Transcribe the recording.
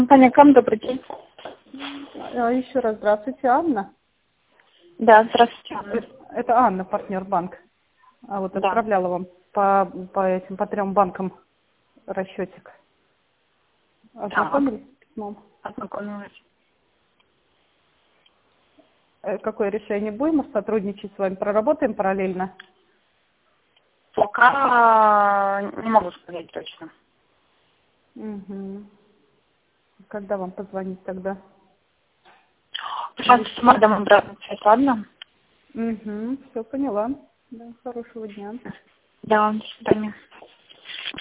Компания КАМ, добрый день. Еще раз здравствуйте, Анна. Да, здравствуйте, Анна. Это Анна, партнер банк. Вот Да. отправляла вам по 3 банкам расчетик. Ознакомились с письмом? Ознакомилась. Какое решение? Будем сотрудничать с вами? Проработаем параллельно? Пока не могу сказать точно. Угу. Когда вам позвонить тогда? Пожалуйста, с мадам обратно связь, ладно? Угу, все поняла. Да, хорошего дня. Да, до свидания.